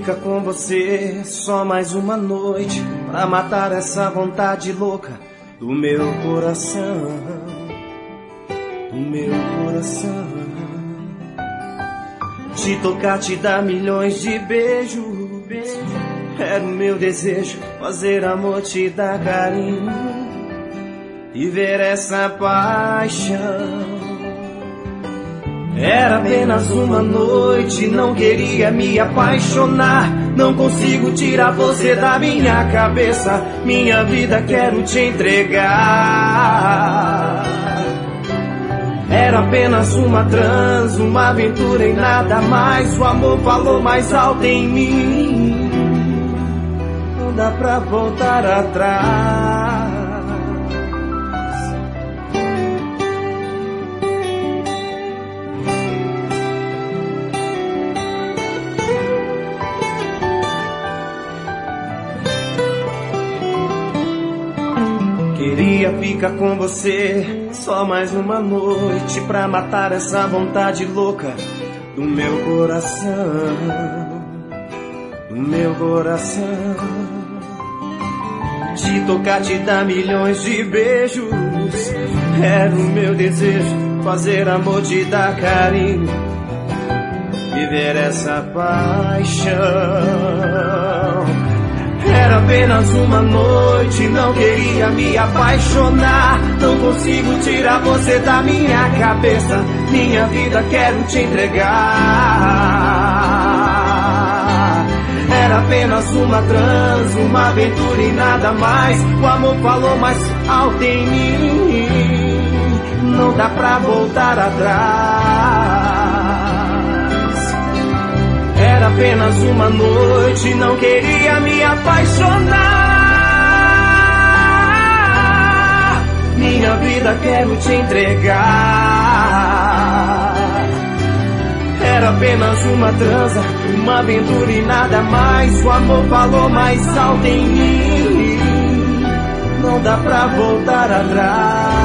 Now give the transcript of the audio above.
ficar com você só mais uma noite, pra matar essa vontade louca do meu coração, do meu coração. Te tocar, te dar milhões de beijos, era o meu desejo, fazer amor, te dar carinho, viver essa paixão. Era apenas uma noite, não queria me apaixonar. Não consigo tirar você da minha cabeça, minha vida quero te entregar. Era apenas uma trans, uma aventura e nada mais. O amor falou mais alto em mim, não dá pra voltar atrás. Queria ficar com você só mais uma noite, pra matar essa vontade louca do meu coração, do meu coração. Te tocar, te dar milhões de beijos, era o meu desejo, fazer amor, te dar carinho, viver essa paixão. Era apenas uma noite, não queria me apaixonar. Não consigo tirar você da minha cabeça, minha vida quero te entregar. Era apenas uma trans, uma aventura e nada mais. O amor falou mais alto em mim, não dá pra voltar atrás. Era apenas uma noite, não queria me apaixonar. Minha vida quero te entregar. Era apenas uma transa, uma aventura e nada mais. O amor falou mais alto em mim, não dá pra voltar atrás.